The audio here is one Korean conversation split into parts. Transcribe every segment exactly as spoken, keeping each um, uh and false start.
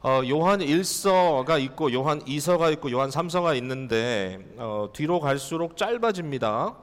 어, 요한 일서가 있고 요한 이서가 있고 요한 삼서가 있는데 어, 뒤로 갈수록 짧아집니다.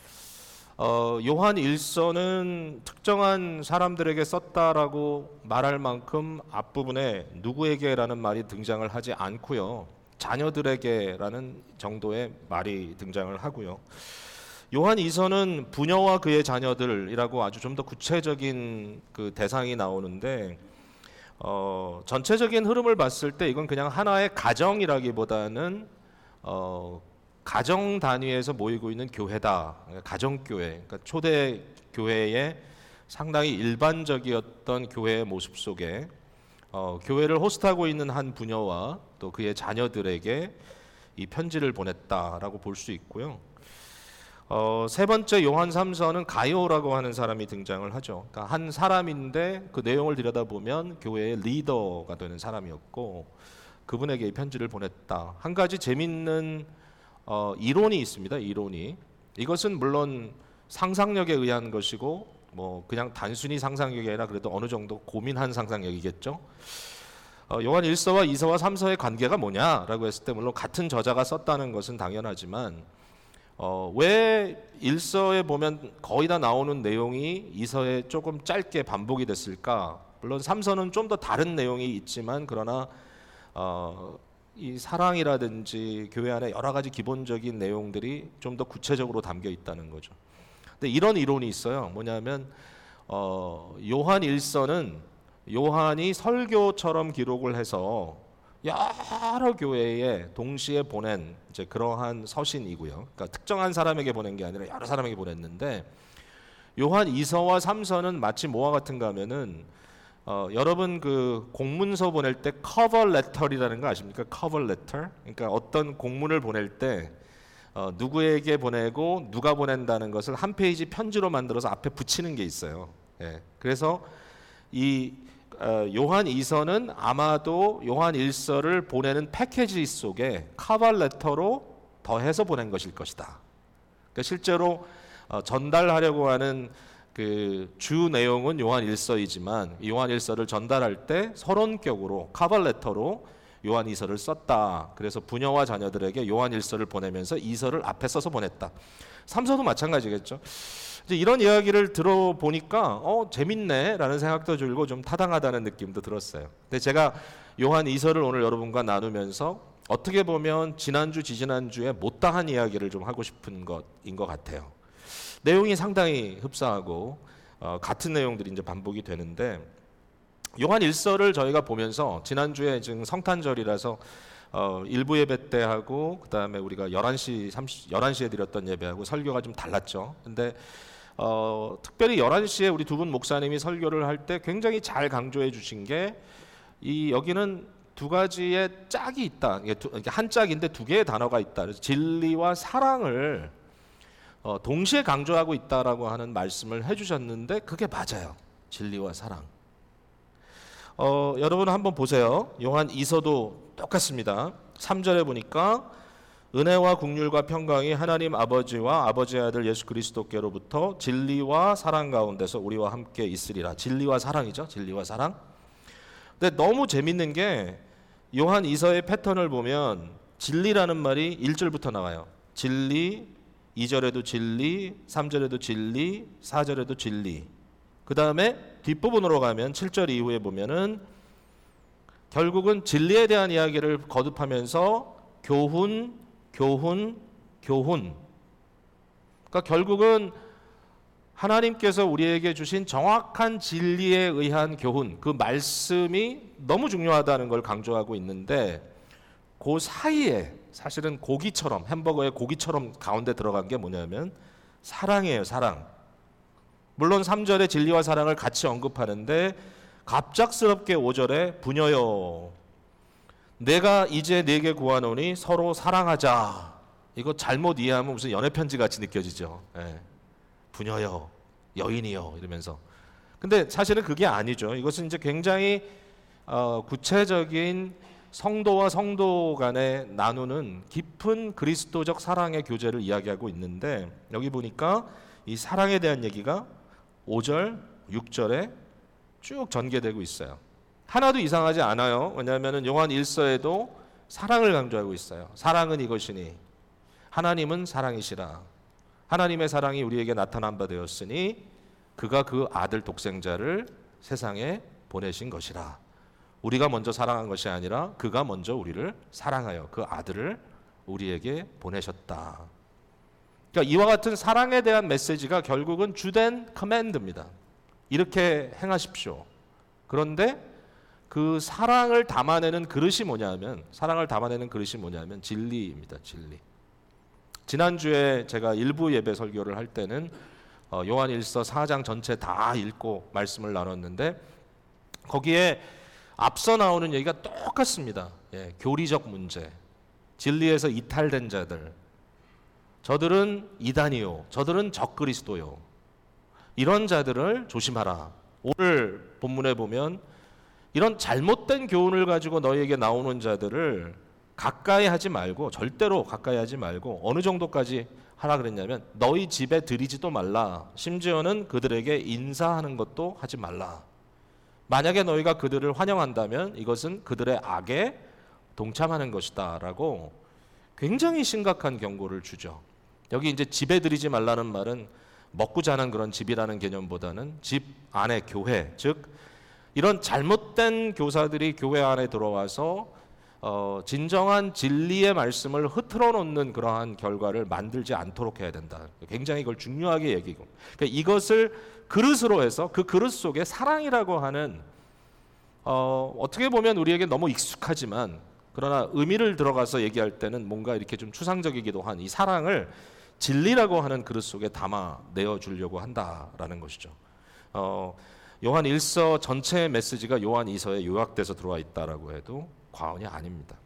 어, 요한 일서는 특정한 사람들에게 썼다라고 말할 만큼 앞부분에 누구에게라는 말이 등장을 하지 않고요. 자녀들에게라는 정도의 말이 등장을 하고요. 요한 이서는 부녀와 그의 자녀들이라고 아주 좀 더 구체적인 그 대상이 나오는데 어, 전체적인 흐름을 봤을 때 이건 그냥 하나의 가정이라기보다는 어, 가정 단위에서 모이고 있는 교회다. 가정교회, 그러니까 초대 교회의 상당히 일반적이었던 교회의 모습 속에 어, 교회를 호스트하고 있는 한 부녀와 또 그의 자녀들에게 이 편지를 보냈다라고 볼 수 있고요. 어, 세 번째 요한 삼서는 가이오라고 하는 사람이 등장을 하죠. 그러니까 한 사람인데 그 내용을 들여다보면 교회의 리더가 되는 사람이었고 그분에게 이 편지를 보냈다. 한 가지 재밌는 어, 이론이 있습니다. 이론이. 이것은 물론 상상력에 의한 것이고 뭐 그냥 단순히 상상력이 아니라 그래도 어느 정도 고민한 상상력이겠죠. 어, 요한 일서와 이서와 삼서의 관계가 뭐냐라고 했을 때 물론 같은 저자가 썼다는 것은 당연하지만 어, 왜 일서에 보면 거의 다 나오는 내용이 이서에 조금 짧게 반복이 됐을까? 물론 삼서는 좀 더 다른 내용이 있지만 그러나 어, 이 사랑이라든지 교회 안에 여러 가지 기본적인 내용들이 좀 더 구체적으로 담겨 있다는 거죠. 근데 이런 이론이 있어요. 뭐냐면 어, 요한 일서는 요한이 설교처럼 기록을 해서 여러 교회에 동시에 보낸 이제 그러한 서신이고요. 그러니까 특정한 사람에게 보낸 게 아니라 여러 사람에게 보냈는데 요한 이서와 삼서는 마치 뭐와 같은가 하면은 어, 여러분 그 공문서 보낼 때 커버 레터리라는 거 아십니까? 커버 레터. 그러니까 어떤 공문을 보낼 때 어, 누구에게 보내고 누가 보낸다는 것을 한 페이지 편지로 만들어서 앞에 붙이는 게 있어요. 예. 그래서 이 어, 요한 이서는 아마도 요한 일서를 보내는 패키지 속에 커버 레터로 더해서 보낸 것일 것이다. 그러니까 실제로 어, 전달하려고 하는 그 주 내용은 요한 일서이지만 요한 일서를 전달할 때 서론격으로 커버 레터로 요한 이서를 썼다. 그래서 부녀와 자녀들에게 요한 일서를 보내면서 이서를 앞에 써서 보냈다. 삼서도 마찬가지겠죠. 이제 이런 이야기를 들어보니까 어 재밌네라는 생각도 들고 좀 타당하다는 느낌도 들었어요. 근데 제가 요한 이서를 오늘 여러분과 나누면서 어떻게 보면 지난주 지지난주에 못다한 이야기를 좀 하고 싶은 것인 것 같아요. 내용이 상당히 흡사하고 어, 같은 내용들이 이제 반복이 되는데 요한 일서를 저희가 보면서 지난주에 지금 성탄절이라서 어, 일부 예배 때 하고 그다음에 우리가 열한 시 삼십 열한 시에 드렸던 예배하고 설교가 좀 달랐죠. 근데 어, 특별히 열한 시에 우리 두 분 목사님이 설교를 할 때 굉장히 잘 강조해 주신 게 이 여기는 두 가지의 짝이 있다. 이게 두, 이게 한 짝인데 두 개의 단어가 있다. 그래서 진리와 사랑을 어, 동시에 강조하고 있다라고 하는 말씀을 해주셨는데 그게 맞아요. 진리와 사랑. 어, 여러분 한번 보세요. 요한 이서도 똑같습니다. 삼 절에 보니까 은혜와 국률과 평강이 하나님 아버지와 아버지의 아들 예수 그리스도께로부터 진리와 사랑 가운데서 우리와 함께 있으리라. 진리와 사랑이죠. 진리와 사랑. 근데 너무 재밌는 게 요한 이서의 패턴을 보면 진리라는 말이 일 절부터 나와요. 진리, 이 절에도 진리, 삼 절에도 진리, 사 절에도 진리. 그 다음에 뒷부분으로 가면 칠 절 이후에 보면은 결국은 진리에 대한 이야기를 거듭하면서 교훈, 교훈, 교훈. 그러니까 결국은 하나님께서 우리에게 주신 정확한 진리에 의한 교훈, 그 말씀이 너무 중요하다는 걸 강조하고 있는데 그 사이에 사실은 고기처럼, 햄버거의 고기처럼 가운데 들어간 게 뭐냐면 사랑이에요. 사랑. 물론 삼 절에 진리와 사랑을 같이 언급하는데 갑작스럽게 오 절에 부녀여 내가 이제 네게 구하노니 서로 사랑하자. 이거 잘못 이해하면 무슨 연애편지 같이 느껴지죠. 예. 부녀여, 여인이여 이러면서. 근데 사실은 그게 아니죠. 이것은 이제 굉장히 어, 구체적인 성도와 성도 간에 나누는 깊은 그리스도적 사랑의 교제를 이야기하고 있는데 여기 보니까 이 사랑에 대한 얘기가 오 절, 육 절에 쭉 전개되고 있어요. 하나도 이상하지 않아요. 왜냐하면 요한 일서에도 사랑을 강조하고 있어요. 사랑은 이것이니 하나님은 사랑이시라. 하나님의 사랑이 우리에게 나타난 바 되었으니 그가 그 아들 독생자를 세상에 보내신 것이라. 우리가 먼저 사랑한 것이 아니라 그가 먼저 우리를 사랑하여 그 아들을 우리에게 보내셨다. 그러니까 이와 같은 사랑에 대한 메시지가 결국은 주된 커맨드입니다. 이렇게 행하십시오. 그런데 그 사랑을 담아내는 그릇이 뭐냐면 사랑을 담아내는 그릇이 뭐냐면 진리입니다. 진리. 지난주에 제가 일부 예배 설교를 할 때는 어, 요한일서 사 장 전체 다 읽고 말씀을 나눴는데 거기에 앞서 나오는 얘기가 똑같습니다. 예, 교리적 문제, 진리에서 이탈된 자들, 저들은 이단이요, 저들은 적그리스도요. 이런 자들을 조심하라. 오늘 본문에 보면 이런 잘못된 교훈을 가지고 너희에게 나오는 자들을 가까이 하지 말고, 절대로 가까이 하지 말고 어느 정도까지 하라 그랬냐면 너희 집에 들이지도 말라. 심지어는 그들에게 인사하는 것도 하지 말라. 만약에 너희가 그들을 환영한다면 이것은 그들의 악에 동참하는 것이다 라고 굉장히 심각한 경고를 주죠. 여기 이제 집에 들이지 말라는 말은 먹고 자는 그런 집이라는 개념보다는 집 안에 교회, 즉 이런 잘못된 교사들이 교회 안에 들어와서 어, 진정한 진리의 말씀을 흐트러 놓는 그러한 결과를 만들지 않도록 해야 된다. 굉장히 이걸 중요하게 얘기고, 그러니까 이것을 그릇으로 해서 그 그릇 속에 사랑이라고 하는 어, 어떻게 보면 우리에게 너무 익숙하지만 그러나 의미를 들어가서 얘기할 때는 뭔가 이렇게 좀 추상적이기도 한 이 사랑을 진리라고 하는 그릇 속에 담아 내어 주려고 한다라는 것이죠. 어, 요한 일서 전체의 메시지가 요한 이서에 요약돼서 들어와 있다라고 해도 과언이 아닙니다.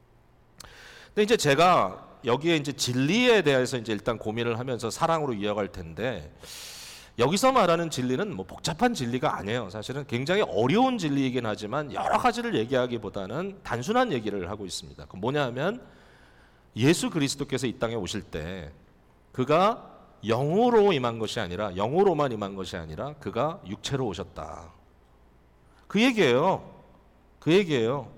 근데 이제 제가 여기에 이제 진리에 대해서 이제 일단 고민을 하면서 사랑으로 이어갈 텐데, 여기서 말하는 진리는 뭐 복잡한 진리가 아니에요. 사실은 굉장히 어려운 진리이긴 하지만 여러 가지를 얘기하기보다는 단순한 얘기를 하고 있습니다. 그 뭐냐면 예수 그리스도께서 이 땅에 오실 때 그가 영으로 임한 것이 아니라, 영으로만 임한 것이 아니라 그가 육체로 오셨다. 그 얘기예요. 그 얘기예요.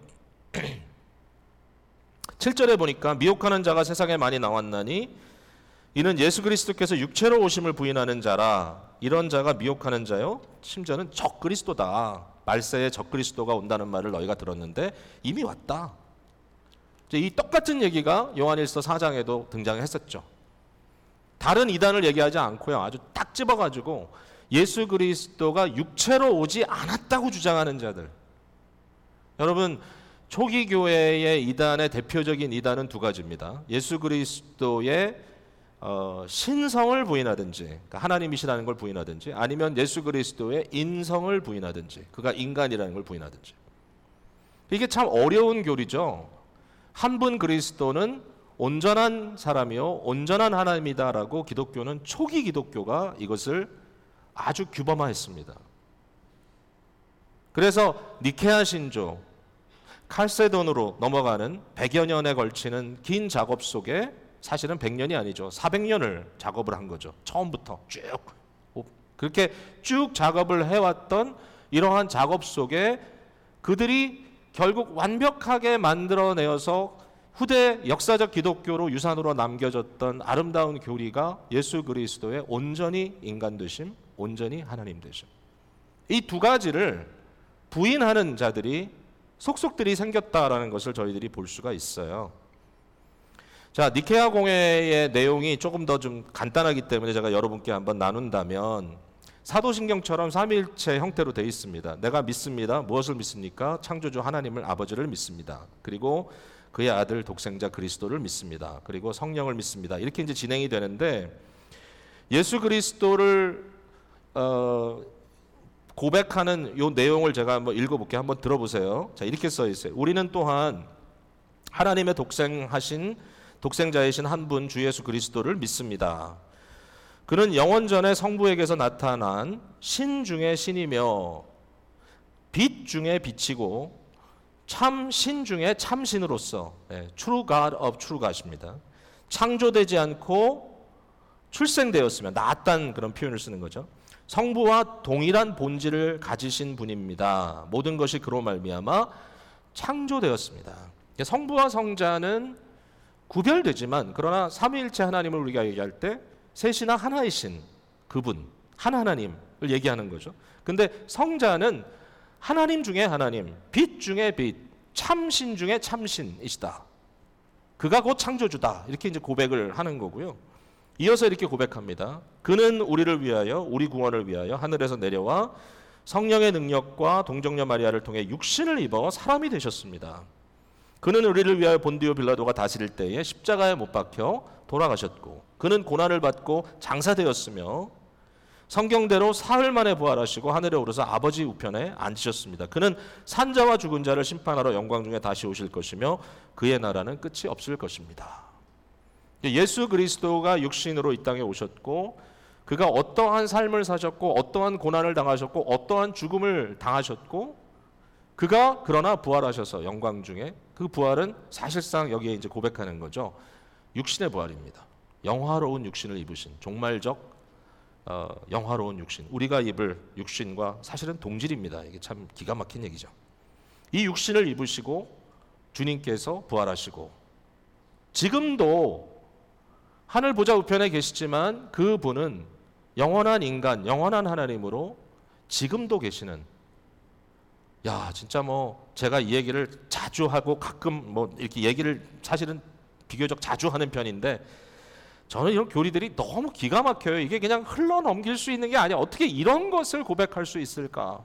칠 절에 보니까 미혹하는 자가 세상에 많이 나왔나니 이는 예수 그리스도께서 육체로 오심을 부인하는 자라. 이런 자가 미혹하는 자요, 심지어는 적그리스도다. 말세에 적그리스도가 온다는 말을 너희가 들었는데 이미 왔다. 이 똑같은 얘기가 요한일서 사 장에도 등장했었죠. 다른 이단을 얘기하지 않고요, 아주 딱 집어가지고 예수 그리스도가 육체로 오지 않았다고 주장하는 자들. 여러분, 초기 교회의 이단의 대표적인 이단은 두 가지입니다. 예수 그리스도의 어, 신성을 부인하든지, 그러니까 하나님이시라는 걸 부인하든지, 아니면 예수 그리스도의 인성을 부인하든지, 그가 인간이라는 걸 부인하든지. 이게 참 어려운 교리죠. 한 분 그리스도는 온전한 사람이요 온전한 하나님이다라고 기독교는, 초기 기독교가 이것을 아주 규범화했습니다. 그래서 니케아 신조, 칼세돈으로 넘어가는 백여 년에 걸치는 긴 작업 속에 사실은 백 년이 아니죠. 사백 년을 작업을 한 거죠. 처음부터 쭉 그렇게 쭉 작업을 해왔던 이러한 작업 속에 그들이 결국 완벽하게 만들어내어서 후대 역사적 기독교로 유산으로 남겨졌던 아름다운 교리가 예수 그리스도의 온전히 인간 되심, 온전히 하나님 되심. 이 두 가지를 부인하는 자들이, 속속들이 생겼다라는 것을 저희들이 볼 수가 있어요. 자, 니케아 공회의 내용이 조금 더 좀 간단하기 때문에 제가 여러분께 한번 나눈다면, 사도신경처럼 삼위일체 형태로 되어 있습니다. 내가 믿습니다. 무엇을 믿습니까? 창조주 하나님을, 아버지를 믿습니다. 그리고 그의 아들 독생자 그리스도를 믿습니다. 그리고 성령을 믿습니다. 이렇게 이제 진행이 되는데, 예수 그리스도를 어, 고백하는 이 내용을 제가 한번 읽어볼게요. 한번 들어보세요. 자, 이렇게 써 있어요. 우리는 또한 하나님의 독생하신 독생자이신 한 분 주 예수 그리스도를 믿습니다. 그는 영원전에 성부에게서 나타난 신 중의 신이며 빛 중의 빛이고 참 신 중에 참신으로서, 네, True God of True God입니다. 창조되지 않고 출생되었으며, 낳았다는 그런 표현을 쓰는 거죠. 성부와 동일한 본질을 가지신 분입니다. 모든 것이 그로 말미암아 창조되었습니다. 성부와 성자는 구별되지만 그러나 삼위일체 하나님을 우리가 얘기할 때 셋이나 하나이신 그분, 한 하나님을 얘기하는 거죠. 근데 성자는 하나님 중에 하나님, 빛 중에 빛, 참신 중에 참신이시다. 그가 곧 창조주다. 이렇게 이제 고백을 하는 거고요. 이어서 이렇게 고백합니다. 그는 우리를 위하여, 우리 구원을 위하여 하늘에서 내려와 성령의 능력과 동정녀 마리아를 통해 육신을 입어 사람이 되셨습니다. 그는 우리를 위하여 본디오 빌라도가 다스릴 때에 십자가에 못 박혀 돌아가셨고, 그는 고난을 받고 장사되었으며 성경대로 사흘 만에 부활하시고 하늘에 오르사 아버지 우편에 앉으셨습니다. 그는 산자와 죽은 자를 심판하러 영광 중에 다시 오실 것이며 그의 나라는 끝이 없을 것입니다. 예수 그리스도가 육신으로 이 땅에 오셨고 그가 어떠한 삶을 사셨고 어떠한 고난을 당하셨고 어떠한 죽음을 당하셨고 그가 그러나 부활하셔서 영광 중에 그 부활은 사실상 여기에 이제 고백하는 거죠. 육신의 부활입니다. 영화로운 육신을 입으신 종말적 어, 영화로운 육신, 우리가 입을 육신과 사실은 동질입니다. 이게 참 기가 막힌 얘기죠. 이 육신을 입으시고 주님께서 부활하시고 지금도 하늘 보좌 우편에 계시지만 그분은 영원한 인간, 영원한 하나님으로 지금도 계시는, 야 진짜 뭐 제가 이 얘기를 자주 하고 가끔 뭐 이렇게 얘기를 사실은 비교적 자주 하는 편인데 저는 이런 교리들이 너무 기가 막혀요. 이게 그냥 흘러넘길 수 있는 게 아니야. 어떻게 이런 것을 고백할 수 있을까?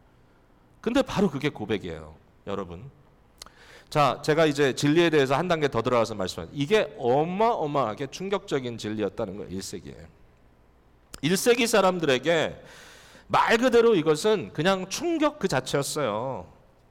근데 바로 그게 고백이에요, 여러분. 자, 제가 이제 진리에 대해서 한 단계 더 들어가서 말씀드립니다. 이게 어마어마하게 충격적인 진리였다는 거예요, 일 세기에. 일 세기 사람들에게 말 그대로 이것은 그냥 충격 그 자체였어요.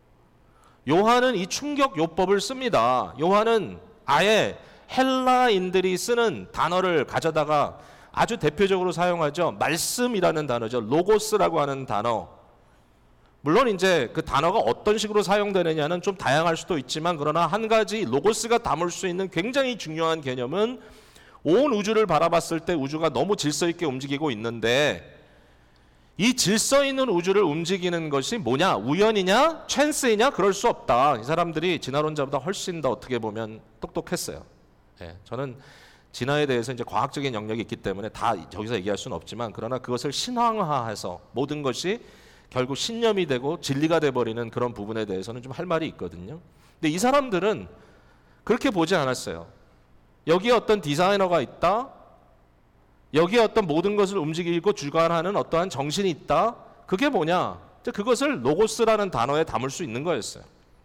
요한은 이 충격 요법을 씁니다. 요한은 아예 헬라인들이 쓰는 단어를 가져다가 아주 대표적으로 사용하죠. 말씀이라는 단어죠. 로고스라고 하는 단어. 물론 이제 그 단어가 어떤 식으로 사용되느냐는 좀 다양할 수도 있지만 그러나 한 가지 로고스가 담을 수 있는 굉장히 중요한 개념은 온 우주를 바라봤을 때 우주가 너무 질서 있게 움직이고 있는데 이 질서 있는 우주를 움직이는 것이 뭐냐? 우연이냐? 찬스이냐? 그럴 수 없다. 이 사람들이 진화론자보다 훨씬 더 어떻게 보면 똑똑했어요. 예, 저는 진화에 대해서 이제 과학적인 영역이 있기 때문에 다 저기서 얘기할 수는 없지만 그러나 그것을 신앙화해서 모든 것이 결국 신념이 되고 진리가 돼버리는 그런 부분에 대해서는 좀 할 말이 있거든요. 근데 이 사람들은 그렇게 보지 않았어요. 여기에 어떤 디자이너가 있다. 여기에 어떤 모든 것을 움직이고 주관하는 어떠한 정신이 있다. 그게 뭐냐? 그것을 로고스라는 단어에 담을 수 있는 거였어요.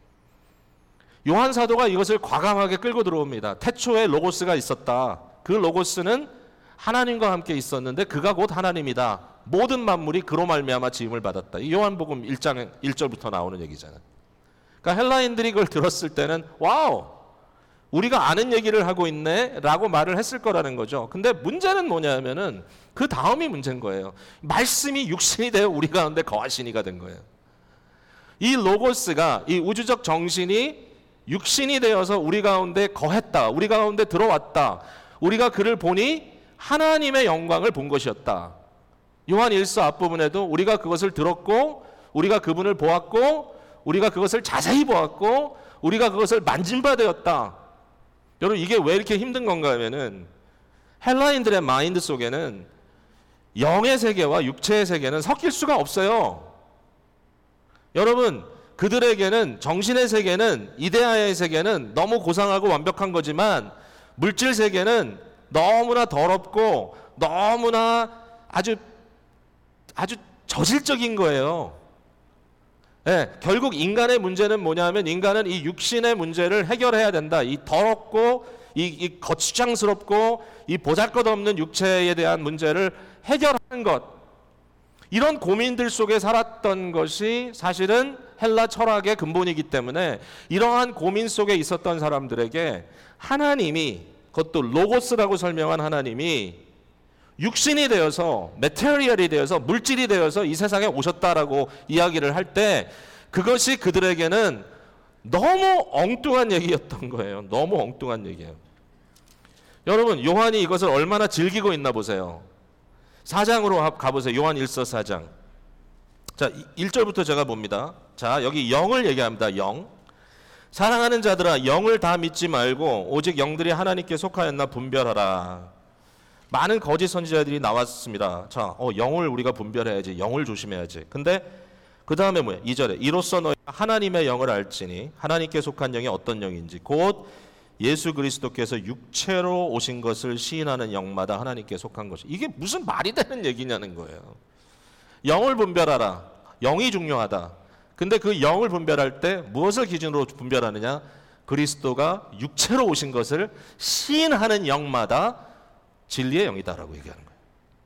요한 사도가 이것을 과감하게 끌고 들어옵니다. 태초에 로고스가 있었다. 그 로고스는 하나님과 함께 있었는데 그가 곧 하나님이다. 모든 만물이 그로 말미암아 지음을 받았다. 이 요한복음 일 장 일 절부터 나오는 얘기잖아요. 그러니까 헬라인들이 그걸 들었을 때는 와우, 우리가 아는 얘기를 하고 있네 라고 말을 했을 거라는 거죠. 근데 문제는 뭐냐면은 그 다음이 문제인 거예요. 말씀이 육신이 되어 우리 가운데 거하시니가 된 거예요. 이 로고스가, 이 우주적 정신이 육신이 되어서 우리 가운데 거했다. 우리 가운데 들어왔다. 우리가 그를 보니 하나님의 영광을 본 것이었다. 요한 일서 앞부분에도 우리가 그것을 들었고 우리가 그분을 보았고 우리가 그것을 자세히 보았고 우리가 그것을 만진 바 되었다. 여러분 이게 왜 이렇게 힘든 건가 하면은 헬라인들의 마인드 속에는 영의 세계와 육체의 세계는 섞일 수가 없어요. 여러분 그들에게는 정신의 세계는, 이데아의 세계는 너무 고상하고 완벽한 거지만 물질 세계는 너무나 더럽고 너무나 아주 아주 저질적인 거예요. 네, 결국 인간의 문제는 뭐냐면 인간은 이 육신의 문제를 해결해야 된다. 이 더럽고 이, 이 거추장스럽고 이 보잘것없는 육체에 대한 문제를 해결하는 것. 이런 고민들 속에 살았던 것이 사실은 헬라 철학의 근본이기 때문에 이러한 고민 속에 있었던 사람들에게 하나님이, 그것도 로고스라고 설명한 하나님이 육신이 되어서, 메테리얼이 되어서, 물질이 되어서 이 세상에 오셨다라고 이야기를 할 때 그것이 그들에게는 너무 엉뚱한 얘기였던 거예요. 너무 엉뚱한 얘기예요. 여러분 요한이 이것을 얼마나 즐기고 있나 보세요. 사 장으로 가보세요. 요한 일서 사 장. 자, 일 절부터 제가 봅니다. 자, 여기 영을 얘기합니다. 영. 사랑하는 자들아, 영을 다 믿지 말고 오직 영들이 하나님께 속하였나 분별하라. 많은 거짓 선지자들이 나왔습니다. 자, 어, 영을 우리가 분별해야지. 영을 조심해야지. 근데 그 다음에 뭐야? 이 절에 이로써 너희가 하나님의 영을 알지니 하나님께 속한 영이 어떤 영인지 곧 예수 그리스도께서 육체로 오신 것을 시인하는 영마다 하나님께 속한 것이. 이게 무슨 말이 되는 얘기냐는 거예요. 영을 분별하라. 영이 중요하다. 근데 그 영을 분별할 때 무엇을 기준으로 분별하느냐? 그리스도가 육체로 오신 것을 시인하는 영마다 진리의 영이다라고 얘기하는 거예요.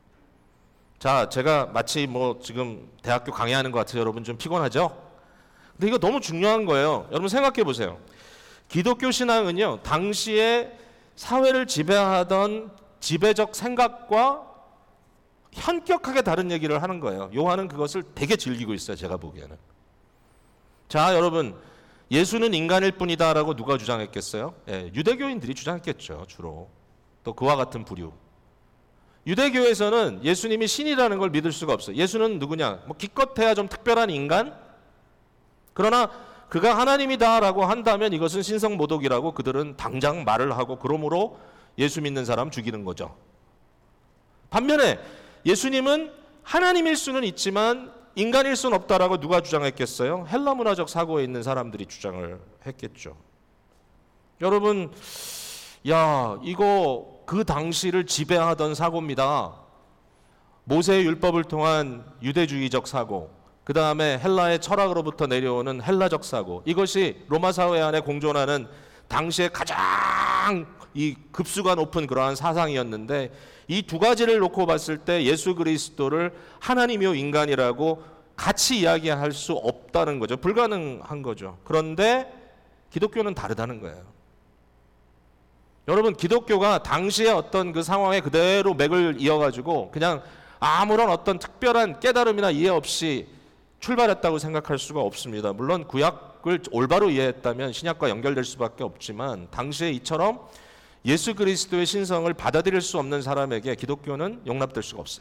자, 제가 마치 뭐 지금 대학교 강의하는 것 같아서 여러분 좀 피곤하죠? 근데 이거 너무 중요한 거예요. 여러분 생각해 보세요. 기독교 신앙은요, 당시에 사회를 지배하던 지배적 생각과 현격하게 다른 얘기를 하는 거예요. 요한은 그것을 되게 즐기고 있어요. 제가 보기에는. 자, 여러분, 예수는 인간일 뿐이다라고 누가 주장했겠어요? 예, 유대교인들이 주장했겠죠, 주로. 또 그와 같은 부류. 유대교에서는 예수님이 신이라는 걸 믿을 수가 없어요. 예수는 누구냐? 뭐 기껏해야 좀 특별한 인간? 그러나 그가 하나님이다라고 한다면 이것은 신성모독이라고 그들은 당장 말을 하고 그러므로 예수 믿는 사람 죽이는 거죠. 반면에 예수님은 하나님일 수는 있지만 인간일 수는 없다라고 누가 주장했겠어요? 헬라 문화적 사고에 있는 사람들이 주장을 했겠죠. 여러분, 야, 이거 그 당시를 지배하던 사고입니다. 모세의 율법을 통한 유대주의적 사고, 그 다음에 헬라의 철학으로부터 내려오는 헬라적 사고, 이것이 로마 사회 안에 공존하는 당시에 가장 이 급수가 높은 그러한 사상이었는데, 이 두 가지를 놓고 봤을 때 예수 그리스도를 하나님이요 인간이라고 같이 이야기할 수 없다는 거죠. 불가능한 거죠. 그런데 기독교는 다르다는 거예요. 여러분, 기독교가 당시의 어떤 그 상황에 그대로 맥을 이어가지고 그냥 아무런 어떤 특별한 깨달음이나 이해 없이 출발했다고 생각할 수가 없습니다. 물론 구약을 올바로 이해했다면 신약과 연결될 수밖에 없지만 당시에 이처럼 예수 그리스도의 신성을 받아들일 수 없는 사람에게 기독교는 용납될 수가 없어요.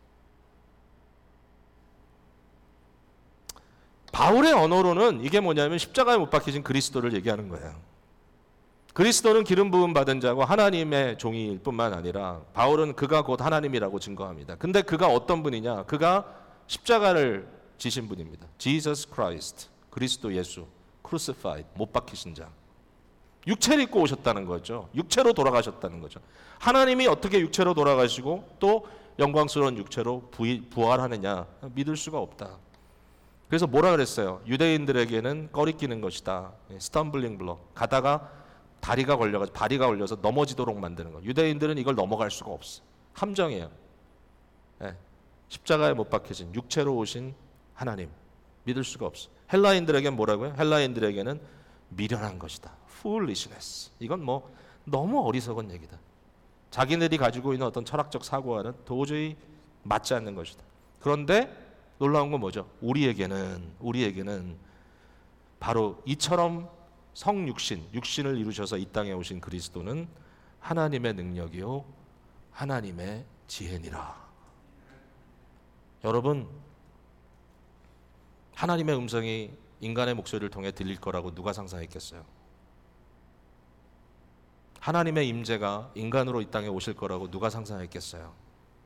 바울의 언어로는 이게 뭐냐면 십자가에 못 박히신 그리스도를 얘기하는 거예요. 그리스도는 기름 부음 받은 자고 하나님의 종일 뿐만 아니라 바울은 그가 곧 하나님이라고 증거합니다. 근데 그가 어떤 분이냐? 그가 십자가를 지신 분입니다. Jesus Christ, 그리스도 예수, crucified, 못 박히신 자. 육체를 입고 오셨다는 거죠. 육체로 돌아가셨다는 거죠. 하나님이 어떻게 육체로 돌아가시고 또 영광스러운 육체로 부활하느냐? 믿을 수가 없다. 그래서 뭐라 그랬어요? 유대인들에게는 꺼리끼는 것이다. 스탬블링 블록. 가다가 다리가 걸려가지고 다리가 걸려서 넘어지도록 만드는 거. 유대인들은 이걸 넘어갈 수가 없어. 함정이에요. 네. 십자가에 못 박히신 육체로 오신 하나님 믿을 수가 없어. 헬라인들에게는 뭐라고요? 헬라인들에게는 미련한 것이다. foolishness. 이건 뭐 너무 어리석은 얘기다. 자기들이 가지고 있는 어떤 철학적 사고와는 도저히 맞지 않는 것이다. 그런데 놀라운 건 뭐죠? 우리에게는 우리에게는 바로 이처럼 성육신, 육신을 이루셔서 이 땅에 오신 그리스도는 하나님의 능력이요 하나님의 지혜니라. 여러분, 하나님의 음성이 인간의 목소리를 통해 들릴 거라고 누가 상상했겠어요? 하나님의 임재가 인간으로 이 땅에 오실 거라고 누가 상상했겠어요?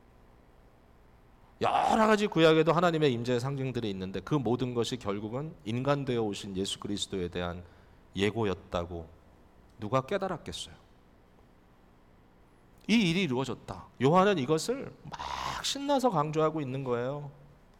여러 가지 구약에도 하나님의 임재의 상징들이 있는데 그 모든 것이 결국은 인간 되어 오신 예수 그리스도에 대한 예고였다고 누가 깨달았겠어요? 이 일이 이루어졌다. 요한은 이것을 막 신나서 강조하고 있는 거예요.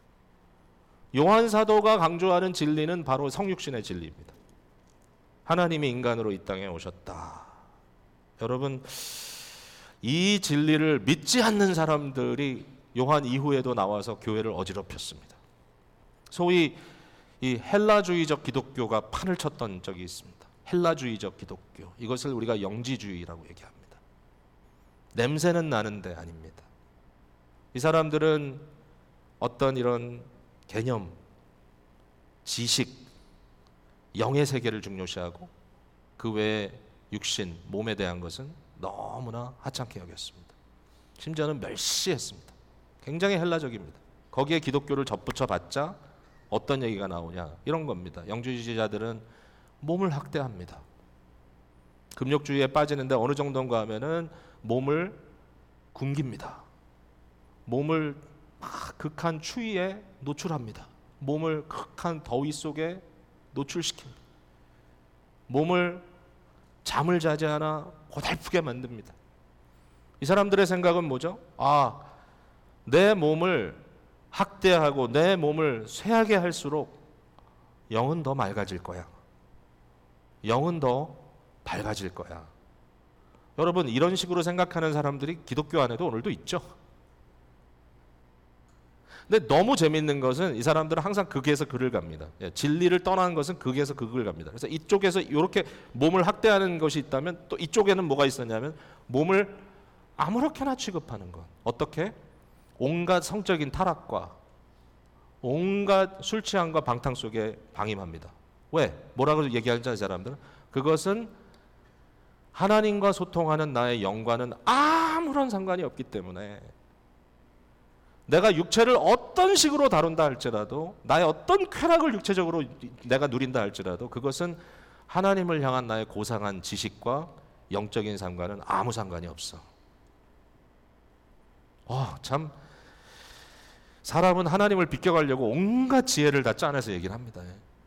요한 사도가 강조하는 진리는 바로 성육신의 진리입니다. 하나님이 인간으로 이 땅에 오셨다. 여러분, 이 진리를 믿지 않는 사람들이 요한 이후에도 나와서 교회를 어지럽혔습니다. 소위 이 헬라주의적 기독교가 판을 쳤던 적이 있습니다. 헬라주의적 기독교. 이것을 우리가 영지주의라고 얘기합니다. 냄새는 나는데 아닙니다. 이 사람들은 어떤 이런 개념, 지식, 영의 세계를 중요시하고 그 외에 육신, 몸에 대한 것은 너무나 하찮게 여겼습니다. 심지어는 멸시했습니다. 굉장히 헬라적입니다. 거기에 기독교를 접붙여 봤자 어떤 얘기가 나오냐 이런 겁니다. 영주주의자들은 몸을 학대합니다. 금욕주의에 빠지는데 어느 정도인가 하면은 몸을 굶깁니다. 몸을 막 극한 추위에 노출합니다. 몸을 극한 더위 속에 노출시킵니다. 몸을 잠을 자지 않아 고달프게 만듭니다. 이 사람들의 생각은 뭐죠? 아, 내 몸을 학대하고 내 몸을 쇠하게 할수록 영은 더 맑아질 거야. 영은 더 밝아질 거야. 여러분, 이런 식으로 생각하는 사람들이 기독교 안에도 오늘도 있죠. 근데 너무 재밌는 것은 이 사람들은 항상 극에서 극을 갑니다. 진리를 떠난 것은 극에서 극을 갑니다. 그래서 이쪽에서 이렇게 몸을 학대하는 것이 있다면 또 이쪽에는 뭐가 있었냐면 몸을 아무렇게나 취급하는 것. 어떻게? 온갖 성적인 타락과 온갖 술 취함과 방탕 속에 방임합니다. 왜? 뭐라고 얘기하는지 이 사람들은? 그것은 하나님과 소통하는 나의 영과는 아무런 상관이 없기 때문에 내가 육체를 어떤 식으로 다룬다 할지라도 나의 어떤 쾌락을 육체적으로 내가 누린다 할지라도 그것은 하나님을 향한 나의 고상한 지식과 영적인 상관은 아무 상관이 없어. 어, 참 사람은 하나님을 비껴가려고 온갖 지혜를 다 짜내서 얘기를 합니다.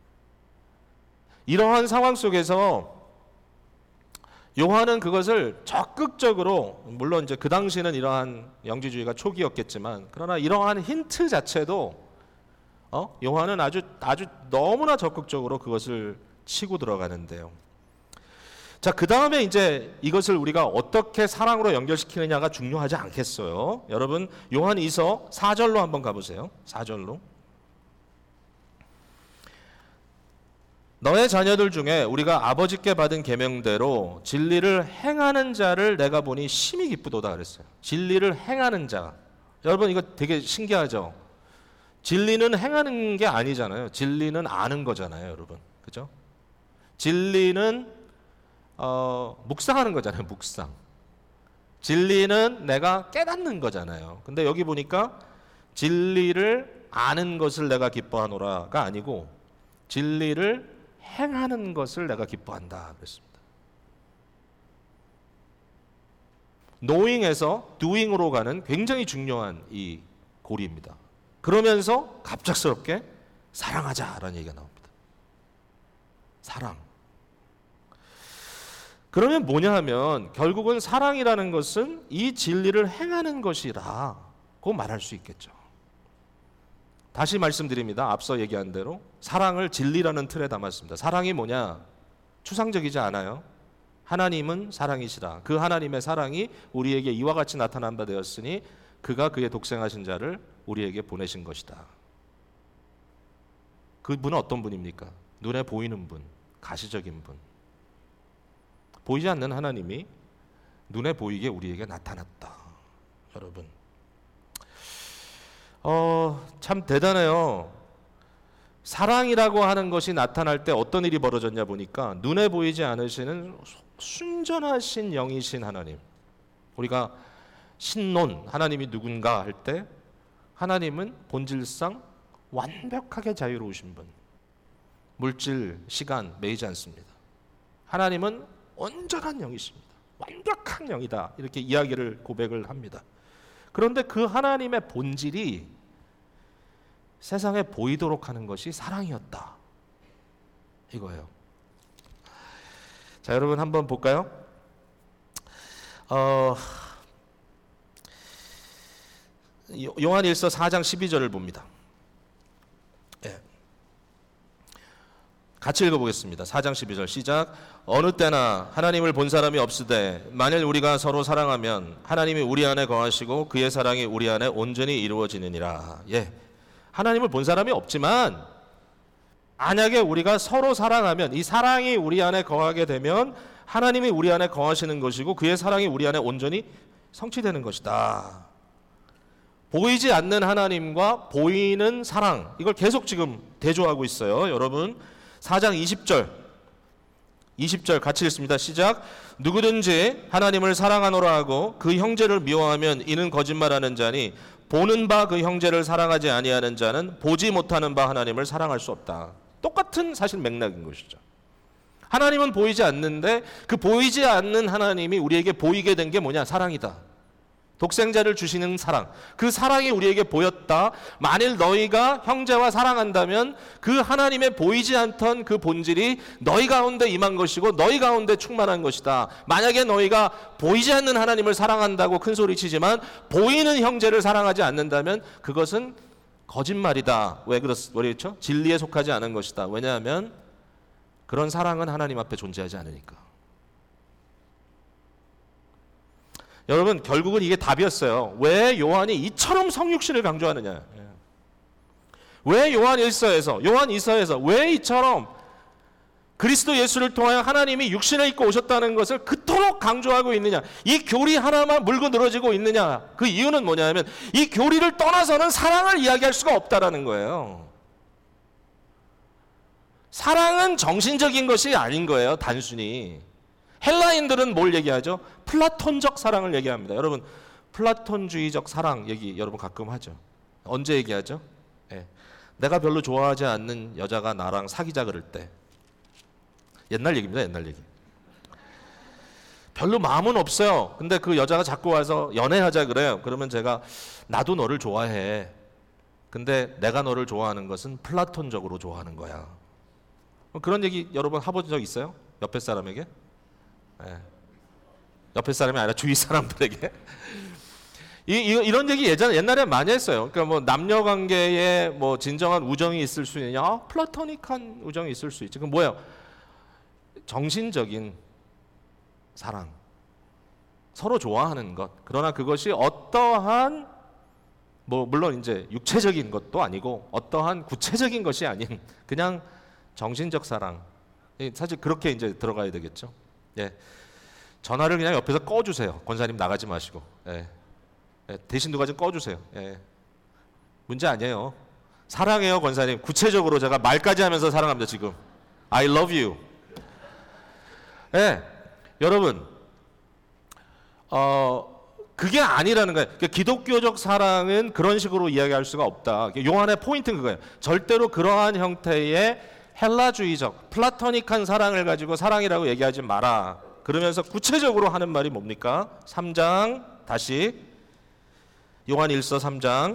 이러한 상황 속에서 요한은 그것을 적극적으로, 물론 이제 그 당시는 이러한 영지주의가 초기였겠지만, 그러나 이러한 힌트 자체도 어? 요한은 아주 아주 너무나 적극적으로 그것을 치고 들어가는데요. 자, 그 다음에 이제 이것을 우리가 어떻게 사랑으로 연결시키느냐가 중요하지 않겠어요? 여러분, 요한 이서 사 절로 한번 가보세요. 사 절로. 너의 자녀들 중에 우리가 아버지께 받은 계명대로 진리를 행하는 자를 내가 보니 심히 기쁘도다 그랬어요. 진리를 행하는 자. 여러분, 이거 되게 신기하죠? 진리는 행하는 게 아니잖아요. 진리는 아는 거잖아요, 여러분. 그죠? 진리는 어, 묵상하는 거잖아요, 묵상. 진리는 내가 깨닫는 거잖아요. 근데 여기 보니까 진리를 아는 것을 내가 기뻐하노라가 아니고 진리를 행하는 것을 내가 기뻐한다 그랬습니다. knowing에서 doing으로 가는 굉장히 중요한 이 고리입니다. 그러면서 갑작스럽게 사랑하자라는 얘기가 나옵니다. 사랑. 그러면 뭐냐 하면 결국은 사랑이라는 것은 이 진리를 행하는 것이라고 말할 수 있겠죠. 다시 말씀드립니다. 앞서 얘기한 대로 사랑을 진리라는 틀에 담았습니다. 사랑이 뭐냐? 추상적이지 않아요. 하나님은 사랑이시라. 그 하나님의 사랑이 우리에게 이와 같이 나타난 바 되었으니 그가 그의 독생하신 자를 우리에게 보내신 것이다. 그분은 어떤 분입니까? 눈에 보이는 분, 가시적인 분. 보이지 않는 하나님이 눈에 보이게 우리에게 나타났다. 여러분, 어, 참 대단해요. 사랑이라고 하는 것이 나타날 때 어떤 일이 벌어졌냐 보니까 눈에 보이지 않으시는 순전하신 영이신 하나님. 우리가 신론, 하나님이 누군가 할 때 하나님은 본질상 완벽하게 자유로우신 분. 물질, 시간 매이지 않습니다. 하나님은 온전한 영이십니다. 완벽한 영이다. 이렇게 이야기를 고백을 합니다. 그런데 그 하나님의 본질이 세상에 보이도록 하는 것이 사랑이었다. 이거예요. 자, 여러분 한번 볼까요? 어, 요한일서 사 장 십이 절을 봅니다. 예. 같이 읽어보겠습니다. 사 장 십이 절 시작. 어느 때나 하나님을 본 사람이 없으되 만일 우리가 서로 사랑하면 하나님이 우리 안에 거하시고 그의 사랑이 우리 안에 온전히 이루어지느니라. 예, 하나님을 본 사람이 없지만 만약에 우리가 서로 사랑하면 이 사랑이 우리 안에 거하게 되면 하나님이 우리 안에 거하시는 것이고 그의 사랑이 우리 안에 온전히 성취되는 것이다. 보이지 않는 하나님과 보이는 사랑, 이걸 계속 지금 대조하고 있어요. 여러분, 사 장 이십 절 이십 절 같이 읽습니다. 시작. 누구든지 하나님을 사랑하노라 하고 그 형제를 미워하면 이는 거짓말하는 자니 보는 바 그 형제를 사랑하지 아니하는 자는 보지 못하는 바 하나님을 사랑할 수 없다. 똑같은 사실 맥락인 것이죠. 하나님은 보이지 않는데 그 보이지 않는 하나님이 우리에게 보이게 된 게 뭐냐? 사랑이다. 독생자를 주시는 사랑. 그 사랑이 우리에게 보였다. 만일 너희가 형제와 사랑한다면 그 하나님의 보이지 않던 그 본질이 너희 가운데 임한 것이고 너희 가운데 충만한 것이다. 만약에 너희가 보이지 않는 하나님을 사랑한다고 큰 소리 치지만 보이는 형제를 사랑하지 않는다면 그것은 거짓말이다. 왜 그렇죠? 진리에 속하지 않은 것이다. 왜냐하면 그런 사랑은 하나님 앞에 존재하지 않으니까. 여러분, 결국은 이게 답이었어요. 왜 요한이 이처럼 성육신을 강조하느냐? 왜 요한 일서에서, 요한 이서에서 왜 이처럼 그리스도 예수를 통하여 하나님이 육신을 입고 오셨다는 것을 그토록 강조하고 있느냐? 이 교리 하나만 물고 늘어지고 있느냐? 그 이유는 뭐냐면 이 교리를 떠나서는 사랑을 이야기할 수가 없다라는 거예요. 사랑은 정신적인 것이 아닌 거예요, 단순히. 헬라인들은 뭘 얘기하죠? 플라톤적 사랑을 얘기합니다. 여러분, 플라톤주의적 사랑 얘기 여러분 가끔 하죠. 언제 얘기하죠? 네. 내가 별로 좋아하지 않는 여자가 나랑 사귀자 그럴 때. 옛날 얘기입니다, 옛날 얘기. 별로 마음은 없어요. 근데 그 여자가 자꾸 와서 연애하자 그래요. 그러면 제가 나도 너를 좋아해. 근데 내가 너를 좋아하는 것은 플라톤적으로 좋아하는 거야. 그런 얘기 여러분 해본 적 있어요? 옆에 사람에게? 네. 옆에 사람이 아니라 주위 사람들에게. 이, 이, 이런 얘기 예전 옛날에 많이 했어요. 그러니까 뭐 남녀 관계에 뭐 진정한 우정이 있을 수 있느냐? 아, 플라토닉한 우정이 있을 수 있지. 그럼 뭐예요? 정신적인 사랑. 서로 좋아하는 것. 그러나 그것이 어떠한 뭐 물론 이제 육체적인 것도 아니고 어떠한 구체적인 것이 아닌 그냥 정신적 사랑. 사실 그렇게 이제 들어가야 되겠죠. 예. 전화를 그냥 옆에서 꺼주세요. 권사님 나가지 마시고. 예. 예. 대신 누가 좀 꺼주세요. 예. 문제 아니에요. 사랑해요, 권사님. 구체적으로 제가 말까지 하면서 사랑합니다, 지금. I love you. 예. 여러분, 어, 그게 아니라는 거예요. 그러니까 기독교적 사랑은 그런 식으로 이야기할 수가 없다. 요한의 포인트는 그거예요. 절대로 그러한 형태의 헬라주의적, 플라토닉한 사랑을 가지고 사랑이라고 얘기하지 마라. 그러면서 구체적으로 하는 말이 뭡니까? 삼 장 다시 요한 일서 삼 장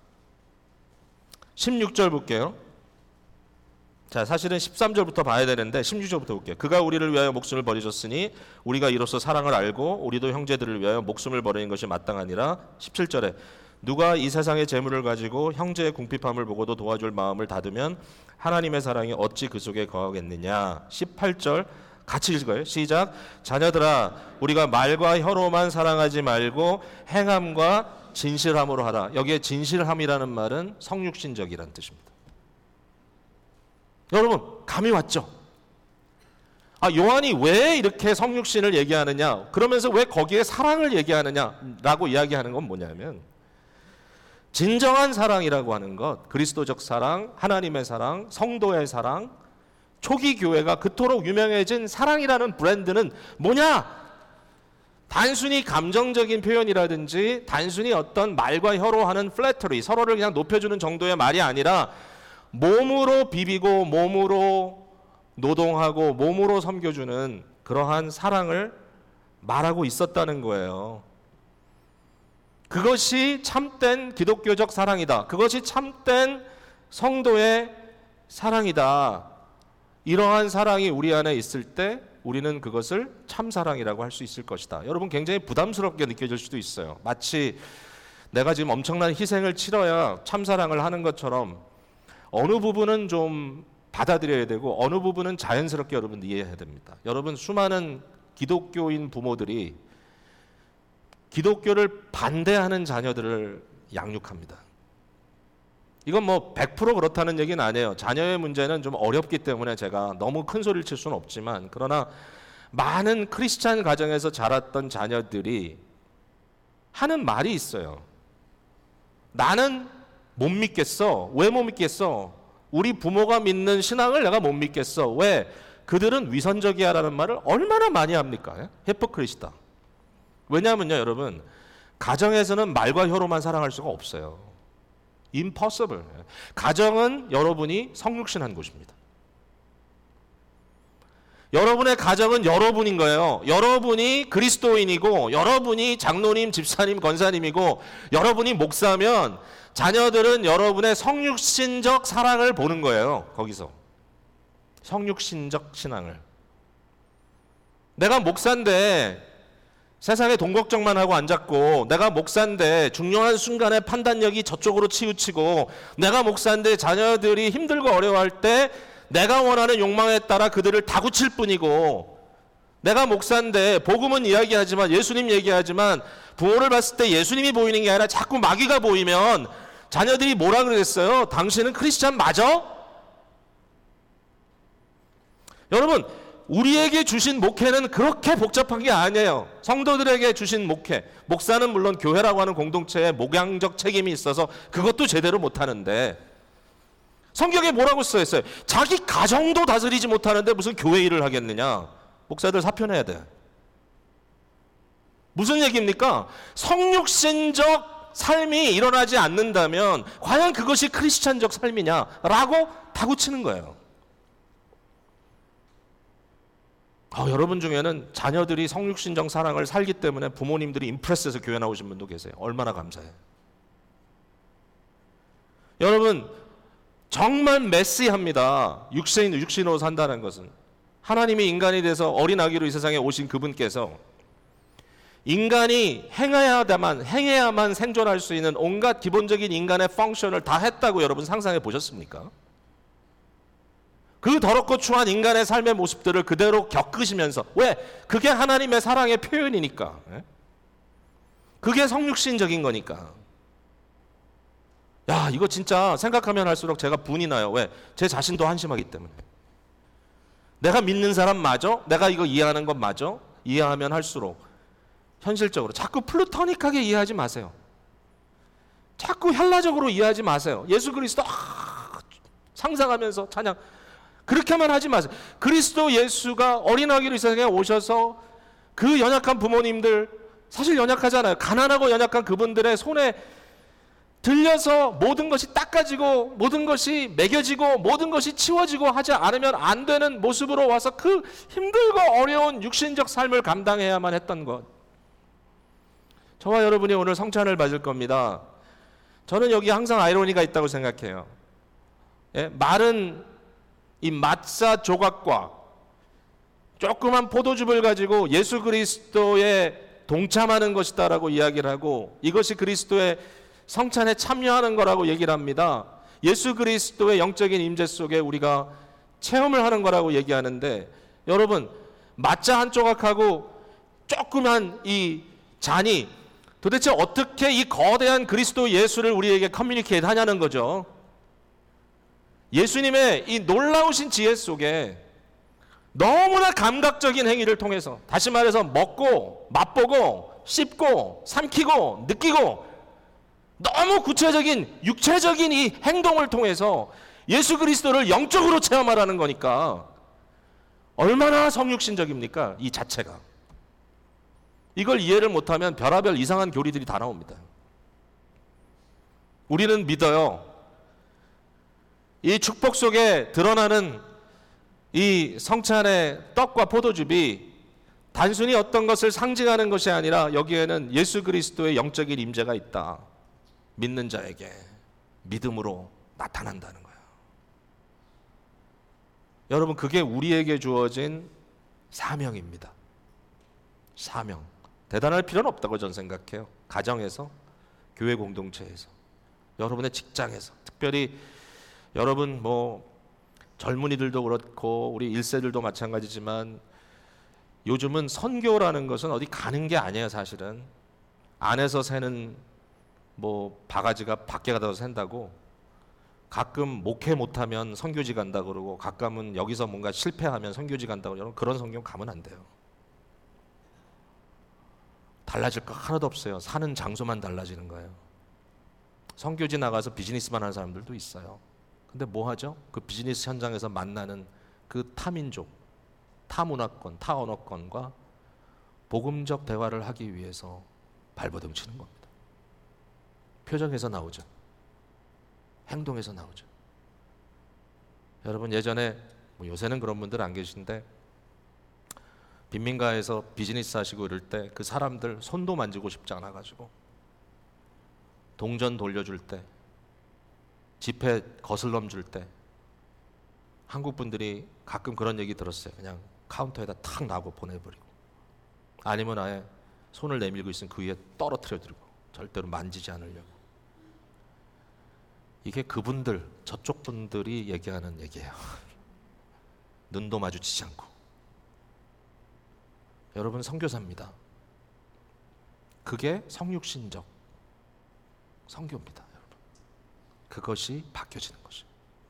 십육 절 볼게요. 자, 사실은 십삼 절부터 봐야 되는데 십육 절부터 볼게요. 그가 우리를 위하여 목숨을 버리셨으니 우리가 이로써 사랑을 알고 우리도 형제들을 위하여 목숨을 버리는 것이 마땅하니라. 십칠 절에 누가 이 세상의 재물을 가지고 형제의 궁핍함을 보고도 도와줄 마음을 닫으면 하나님의 사랑이 어찌 그 속에 거하겠느냐. 십팔 절 같이 읽어요. 시작. 자녀들아, 우리가 말과 혀로만 사랑하지 말고 행함과 진실함으로 하라. 여기에 진실함이라는 말은 성육신적이라는 뜻입니다. 여러분, 감이 왔죠? 아, 요한이 왜 이렇게 성육신을 얘기하느냐? 그러면서 왜 거기에 사랑을 얘기하느냐라고 이야기하는 건 뭐냐면 진정한 사랑이라고 하는 것, 그리스도적 사랑, 하나님의 사랑, 성도의 사랑, 초기 교회가 그토록 유명해진 사랑이라는 브랜드는 뭐냐? 단순히 감정적인 표현이라든지 단순히 어떤 말과 혀로 하는 플래터리, 서로를 그냥 높여주는 정도의 말이 아니라 몸으로 비비고 몸으로 노동하고 몸으로 섬겨주는 그러한 사랑을 말하고 있었다는 거예요. 그것이 참된 기독교적 사랑이다. 그것이 참된 성도의 사랑이다. 이러한 사랑이 우리 안에 있을 때 우리는 그것을 참사랑이라고 할 수 있을 것이다. 여러분, 굉장히 부담스럽게 느껴질 수도 있어요. 마치 내가 지금 엄청난 희생을 치러야 참사랑을 하는 것처럼 어느 부분은 좀 받아들여야 되고 어느 부분은 자연스럽게 여러분 이해해야 됩니다. 여러분, 수많은 기독교인 부모들이 기독교를 반대하는 자녀들을 양육합니다. 이건 뭐 백 퍼센트 그렇다는 얘기는 아니에요. 자녀의 문제는 좀 어렵기 때문에 제가 너무 큰 소리를 칠 수는 없지만, 그러나 많은 크리스찬 가정에서 자랐던 자녀들이 하는 말이 있어요. 나는 못 믿겠어. 왜 못 믿겠어? 우리 부모가 믿는 신앙을 내가 못 믿겠어. 왜? 그들은 위선적이야라는 말을 얼마나 많이 합니까? 히포크리시다. 왜냐하면요, 여러분, 가정에서는 말과 혀로만 사랑할 수가 없어요. impossible. 가정은 여러분이 성육신한 곳입니다. 여러분의 가정은 여러분인 거예요. 여러분이 그리스도인이고 여러분이 장로님, 집사님, 권사님이고 여러분이 목사면 자녀들은 여러분의 성육신적 사랑을 보는 거예요. 거기서 성육신적 신앙을. 내가 목사인데 세상에 돈 걱정만 하고 앉았고, 내가 목사인데 중요한 순간에 판단력이 저쪽으로 치우치고, 내가 목사인데 자녀들이 힘들고 어려워할 때 내가 원하는 욕망에 따라 그들을 다구칠 뿐이고, 내가 목사인데 복음은 이야기하지만, 예수님 얘기하지만 부모를 봤을 때 예수님이 보이는 게 아니라 자꾸 마귀가 보이면 자녀들이 뭐라 그랬어요? 당신은 크리스찬 맞아? 여러분, 우리에게 주신 목회는 그렇게 복잡한 게 아니에요. 성도들에게 주신 목회, 목사는 물론 교회라고 하는 공동체에 목양적 책임이 있어서 그것도 제대로 못하는데, 성경에 뭐라고 써있어요? 자기 가정도 다스리지 못하는데 무슨 교회 일을 하겠느냐? 목사들 사표내야 돼. 무슨 얘기입니까? 성육신적 삶이 일어나지 않는다면 과연 그것이 크리스찬적 삶이냐라고 다구치는 거예요. 어, 여러분 중에는 자녀들이 성육신적 사랑을 살기 때문에 부모님들이 임프레스해서 교회 나오신 분도 계세요. 얼마나 감사해요. 여러분, 정말 메시합니다. 육신, 육신으로 산다는 것은. 하나님이 인간이 돼서 어린 아기로 이 세상에 오신 그분께서 인간이 행해야만, 행해야만 생존할 수 있는 온갖 기본적인 인간의 펑션을 다 했다고 여러분 상상해 보셨습니까? 그 더럽고 추한 인간의 삶의 모습들을 그대로 겪으시면서, 왜? 그게 하나님의 사랑의 표현이니까. 그게 성육신적인 거니까. 야, 이거 진짜 생각하면 할수록 제가 분이 나요. 왜? 제 자신도 한심하기 때문에. 내가 믿는 사람 맞아? 내가 이거 이해하는 건 맞아? 이해하면 할수록 현실적으로 자꾸 플루토닉하게 이해하지 마세요. 자꾸 헬라적으로 이해하지 마세요. 예수 그리스도 아, 상상하면서 찬양 그렇게만 하지 마세요. 그리스도 예수가 어린 아기로 이 세상에 오셔서 그 연약한 부모님들, 사실 연약하잖아요. 가난하고 연약한 그분들의 손에 들려서 모든 것이 닦아지고 모든 것이 매겨지고 모든 것이 치워지고 하지 않으면 안 되는 모습으로 와서 그 힘들고 어려운 육신적 삶을 감당해야만 했던 것. 저와 여러분이 오늘 성찬을 받을 겁니다. 저는 여기 항상 아이러니가 있다고 생각해요. 예? 마른 이 마사 조각과 조그만 포도즙을 가지고 예수 그리스도에 동참하는 것이다라고 이야기를 하고, 이것이 그리스도의 성찬에 참여하는 거라고 얘기를 합니다. 예수 그리스도의 영적인 임재 속에 우리가 체험을 하는 거라고 얘기하는데, 여러분, 마자 한 조각하고 조그만 이 잔이 도대체 어떻게 이 거대한 그리스도 예수를 우리에게 커뮤니케이트 하냐는 거죠. 예수님의 이 놀라우신 지혜 속에 너무나 감각적인 행위를 통해서, 다시 말해서 먹고 맛보고 씹고 삼키고 느끼고 너무 구체적인 육체적인 이 행동을 통해서 예수 그리스도를 영적으로 체험하라는 거니까 얼마나 성육신적입니까? 이 자체가. 이걸 이해를 못하면 별하별 이상한 교리들이 다 나옵니다. 우리는 믿어요. 이 축복 속에 드러나는 이 성찬의 떡과 포도즙이 단순히 어떤 것을 상징하는 것이 아니라 여기에는 예수 그리스도의 영적인 임재가 있다. 믿는 자에게 믿음으로 나타난다는 거예요. 여러분, 그게 우리에게 주어진 사명입니다. 사명. 대단할 필요는 없다고 저는 생각해요. 가정에서, 교회 공동체에서, 여러분의 직장에서, 특별히 여러분 뭐 젊은이들도 그렇고 우리 일 세들도 마찬가지지만 요즘은 선교라는 것은 어디 가는 게 아니에요. 사실은 안에서 새는 뭐 바가지가 밖에 가서 샌다고, 가끔 목회 못하면 선교지 간다 그러고, 가끔은 여기서 뭔가 실패하면 선교지 간다고, 여러분 그런 성경 가면 안 돼요. 달라질 거 하나도 없어요. 사는 장소만 달라지는 거예요. 선교지 나가서 비즈니스만 하는 사람들도 있어요. 근데 뭐 하죠? 그 비즈니스 현장에서 만나는 그 타민족, 타문화권, 타언어권과 복음적 대화를 하기 위해서 발버둥 치는 겁니다. 표정에서 나오죠. 행동에서 나오죠. 여러분 예전에 뭐 요새는 그런 분들 안 계신데 빈민가에서 비즈니스 하시고 이럴 때 그 사람들 손도 만지고 싶지 않아 가지고 동전 돌려줄 때 지폐 거슬럼 줄 때 한국 분들이 가끔 그런 얘기 들었어요. 그냥 카운터에다 탁 놔고 보내버리고 아니면 아예 손을 내밀고 있으면 그 위에 떨어뜨려 드리고 절대로 만지지 않으려고. 이게 그분들 저쪽 분들이 얘기하는 얘기예요. 눈도 마주치지 않고. 여러분 선교사입니다. 그게 성육신적 선교입니다. 여러분 그것이 바뀌어지는 것이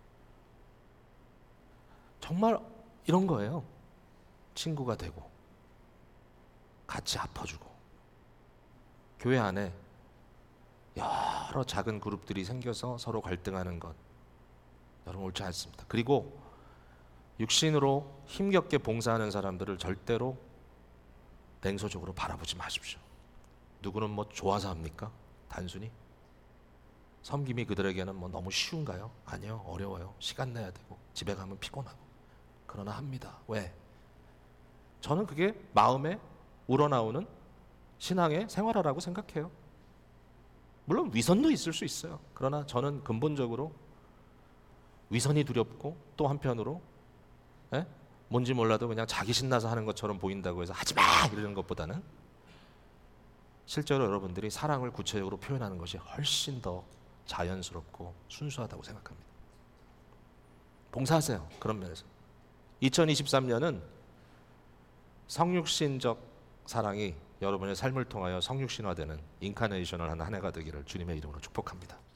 정말 이런 거예요. 친구가 되고 같이 아파주고 교회 안에 여러 작은 그룹들이 생겨서 서로 갈등하는 것 여러분 옳지 않습니다. 그리고 육신으로 힘겹게 봉사하는 사람들을 절대로 냉소적으로 바라보지 마십시오. 누구는 뭐 좋아서 합니까? 단순히? 섬김이 그들에게는 뭐 너무 쉬운가요? 아니요, 어려워요. 시간 내야 되고 집에 가면 피곤하고. 그러나 합니다. 왜? 저는 그게 마음에 우러나오는 신앙의 생활화라고 생각해요. 물론 위선도 있을 수 있어요. 그러나 저는 근본적으로 위선이 두렵고 또 한편으로 에? 뭔지 몰라도 그냥 자기 신나서 하는 것처럼 보인다고 해서 하지마! 이러는 것보다는 실제로 여러분들이 사랑을 구체적으로 표현하는 것이 훨씬 더 자연스럽고 순수하다고 생각합니다. 봉사하세요. 그런 면에서. 이천이십삼 년은 성육신적 사랑이 여러분의 삶을 통하여 성육신화되는 인카네이션을 하는 한 해가 되기를 주님의 이름으로 축복합니다.